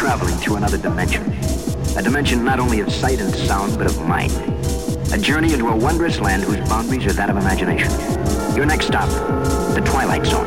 traveling to another dimension. A dimension not only of sight and sound, but of mind. A journey into a wondrous land whose boundaries are that of imagination. Your next stop, the Twilight Zone.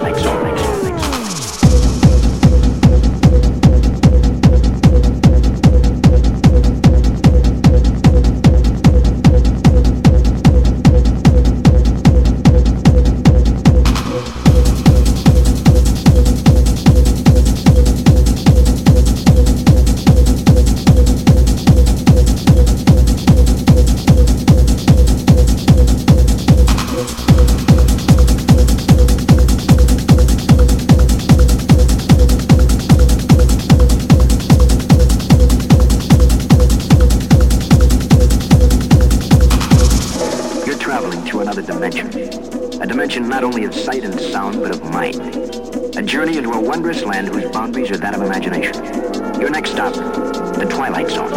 A dimension not only of sight and sound, but of mind. A journey into a wondrous land whose boundaries are that of imagination. Your next stop, the Twilight Zone.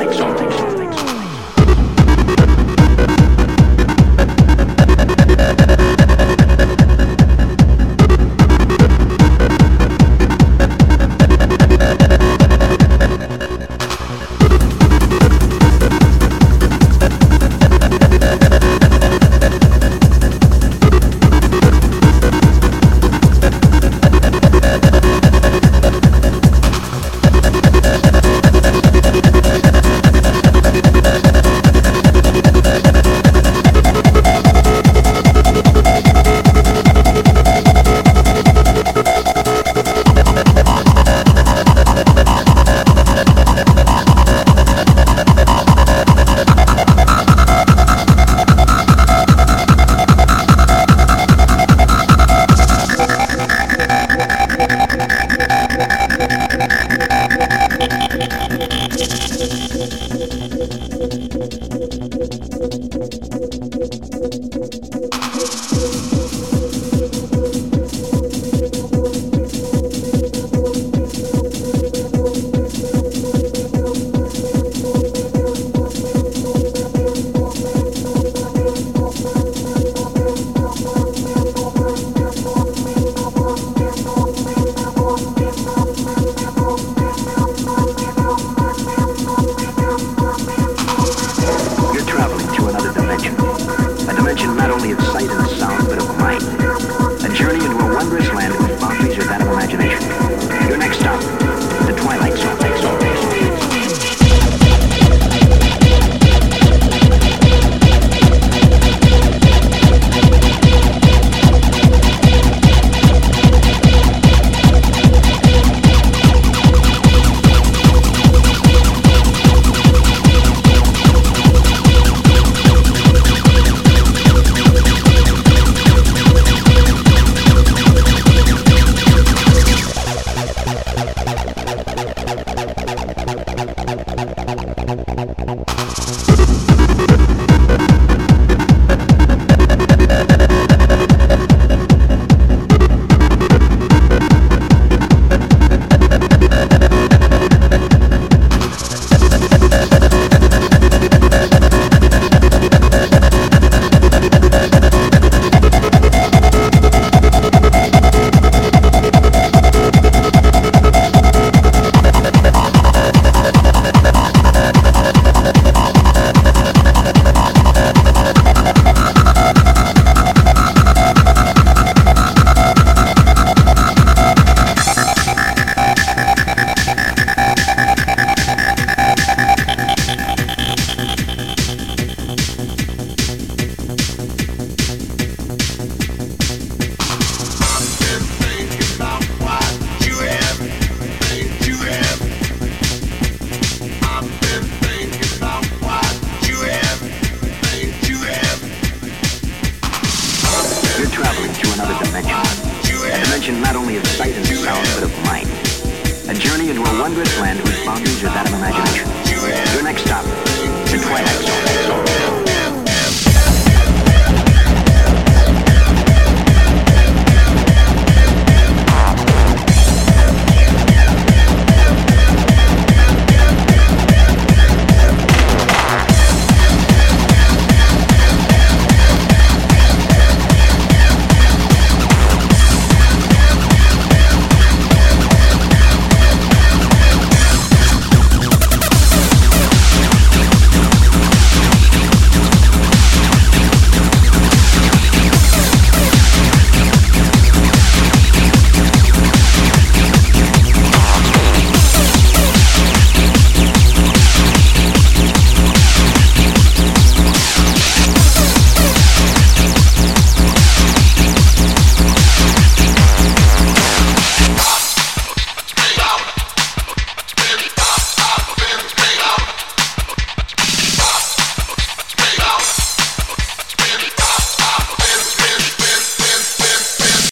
Not only of sight and sound, but of mind. A journey into a wondrous land whose boundaries are that of imagination.